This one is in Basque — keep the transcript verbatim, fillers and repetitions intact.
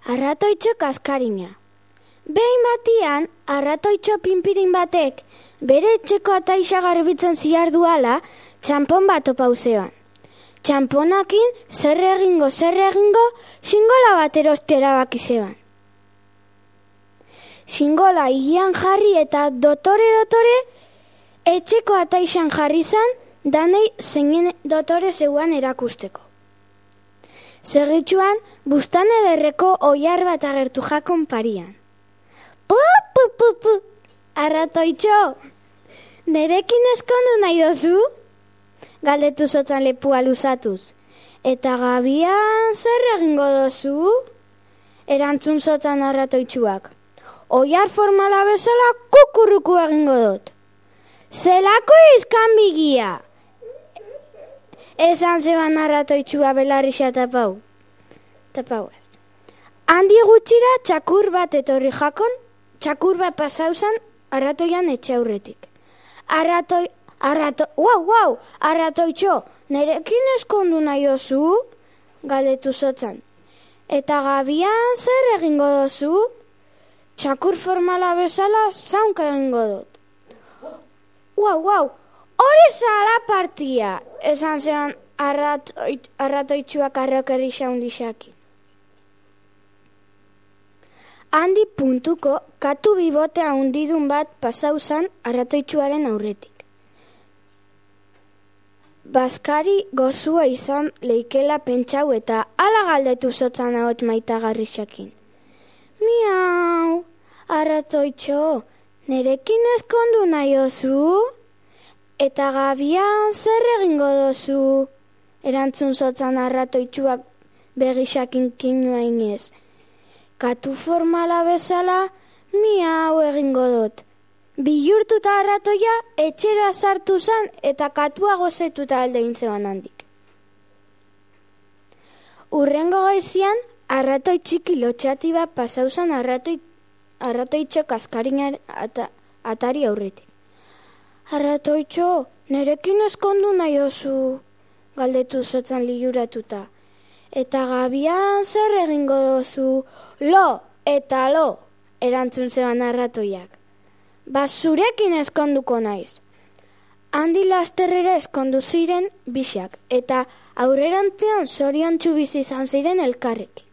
Arratoitxo kaskarina. Behin batian, arratoitxo pinpirin batek, bere etxeko ataixa garbitzen ziarduala, txampon bat opau zeban. Txamponakin, zer egingo, zer egingo, xingola bat eroste erabaki zeban. Xingola higian jarri eta dotore-dotore, etxeko ataixan jarri zan, danei zeinen dotore zeuan erakusteko. Segitxuan, bustan ederreko oiar bat agertu jakon parian. Pu, pu, pu, pu, arratoitxo, nerekin eskondu nahi dozu? Galdetu zotzan lepua luzatuz. Eta gabian zer egingo dozu? Erantzun zotzan arratoitxuak. Oiar formala bezala kukurruku egingo dut. Zelako izkan bigia? Esan zeban arratoitxua belarrixa tapau. Tapau ez. Handi gutxira txakur bat etorri jakon, txakur bat pasauzan arratoian etxe aurretik. Arratoi, arrato, uau, uau, arratoitxo, nerekin eskondu nahi dozu? Galdetu zotzan. Eta gabian zer egingo dozu? Txakur formala bezala zaunka egingo dut. Uau, uau, hori zala partia, esan zean arratoit, arratoitxuak arrokerri xaundixaki. Handi puntuko katu bibotea hundidun bat pasauzan arratoitxuaren aurretik. Baskari gozua izan leikela pentsau eta ala galdetu zotzan ahot maitagarri xakin. Miau, arratoitxo, nerekin eskondu nahi dozu? Eta gabian zer egingo dozu? Erantzun zotzan arratoitxuak begisakin kinua inez. Katu formala bezala, miau egingo dut. Bihurtuta arratoia etxera sartu zan eta katua gozetuta aldein zeban handik. Urrengo goizian, arratoi txiki lotxati bat pasauzan arratoi, arratoitxo kaskarinar ata, atari aurretik. Arratoitxo, nerekin eskondu nahi dozu? Galdetu zotzan liuratuta. Eta gabian zer egingo dozu? Lo eta lo, erantzun zeban arratoiak. Bazurekin eskonduko naiz. Handi lasterrera eskondu ziren bixak, eta aurrerantzean zoriontsu bizi izan ziren elkarrekin.